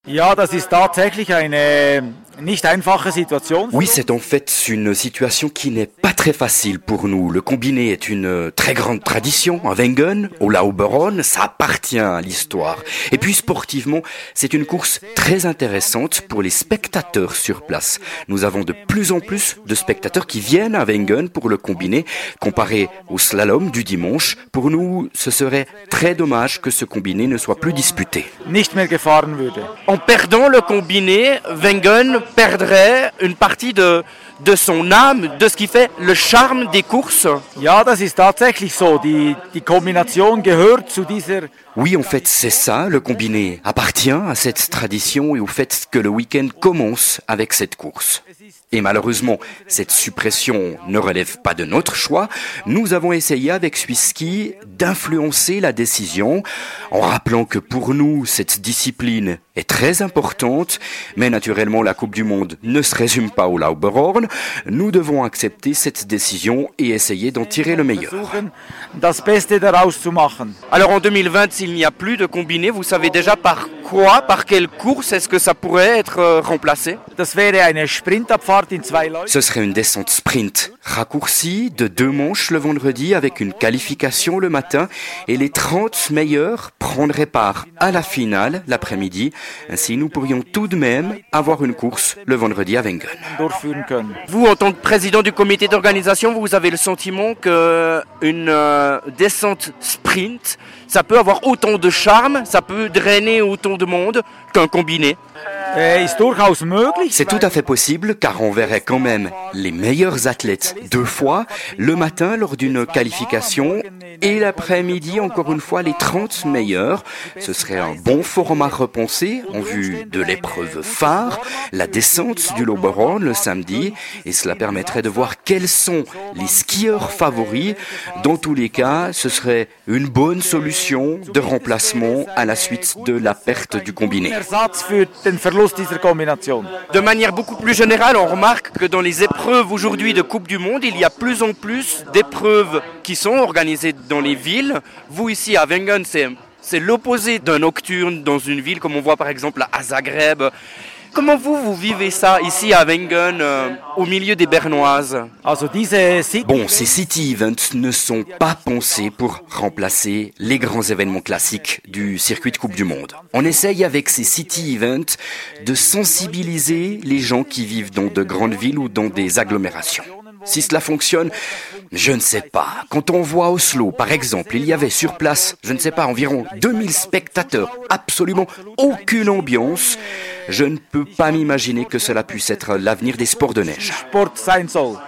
Ja, das ist tatsächlich eine nicht einfache Situation. Oui, c'est en fait une situation qui n'est pas très facile pour nous. Le combiné est une très grande tradition à Wengen, au Lauberon, ça appartient à l'histoire. Et puis sportivement, c'est une course très intéressante pour les spectateurs sur place. Nous avons de plus en plus de spectateurs qui viennent à Wengen pour le combiné. Comparé au slalom du dimanche, pour nous, ce serait très dommage que ce combiné ne soit plus disputé. Nicht mehr gefahren würde. En perdant le combiné, Wengen perdrait une partie de son âme, de ce qui fait le charme des courses. Ja, das ist tatsächlich so. Die Kombination gehört zu dieser. Oui, en fait, c'est ça. Le combiné appartient à cette tradition et au fait que le week-end commence avec cette course. Et malheureusement, cette suppression ne relève pas de notre choix. Nous avons essayé avec Swisski d'influencer la décision en rappelant que pour nous, cette discipline est très importante, mais naturellement, la Coupe du Monde ne se résume pas au Lauberhorn. Nous devons accepter cette décision et essayer d'en tirer le meilleur. Das Beste daraus zu machen. Alors en 2020, s'il n'y a plus de combiné, vous savez déjà par quelle course est-ce que ça pourrait être remplacé? Das wäre eine Sprintabfahrt in 2 Läufen. Ce serait une descente sprint raccourcie de 2 manches le vendredi avec une qualification le matin et les 30 meilleurs prendraient part à la finale l'après-midi. Ainsi, nous pourrions tout de même avoir une course le vendredi à Wengen. Durchführen können. Vous, en tant que président du comité d'organisation, vous avez le sentiment qu'une descente sprint, ça peut avoir autant de charme, ça peut drainer autant de monde qu'un combiné? Ist durchaus möglich. C'est tout à fait possible car on verrait quand même les meilleurs athlètes 2 fois, le matin lors d'une qualification et l'après-midi encore une fois les 30 meilleurs. Ce serait un bon format repensé en vue de l'épreuve phare, la descente du Lauberhorn le samedi, et cela permettrait de voir quels sont les skieurs favoris. Dans tous les cas, ce serait une bonne solution de remplacement à la suite de la perte du combiné. Ersatz für den Verlust dieser Kombination. De manière beaucoup plus générale, on remarque que dans les épreuves aujourd'hui de Coupe du Monde, il y a plus en plus d'épreuves qui sont organisées dans les villes. Vous ici à Wengen, c'est l'opposé d'un nocturne dans une ville comme on voit par exemple à Zagreb. Comment vous vivez ça ici à Wengen, au milieu des Bernoises? Also diese Bon, ces city events ne sont pas pensés pour remplacer les grands événements classiques du circuit de Coupe du Monde. On essaye avec ces city events de sensibiliser les gens qui vivent dans de grandes villes ou dans des agglomérations. Si cela fonctionne, je ne sais pas. Quand on voit Oslo, par exemple, il y avait sur place, je ne sais pas, environ 2000 spectateurs, absolument aucune ambiance. Je ne peux pas m'imaginer que cela puisse être l'avenir des sports de neige. Sport sein soll.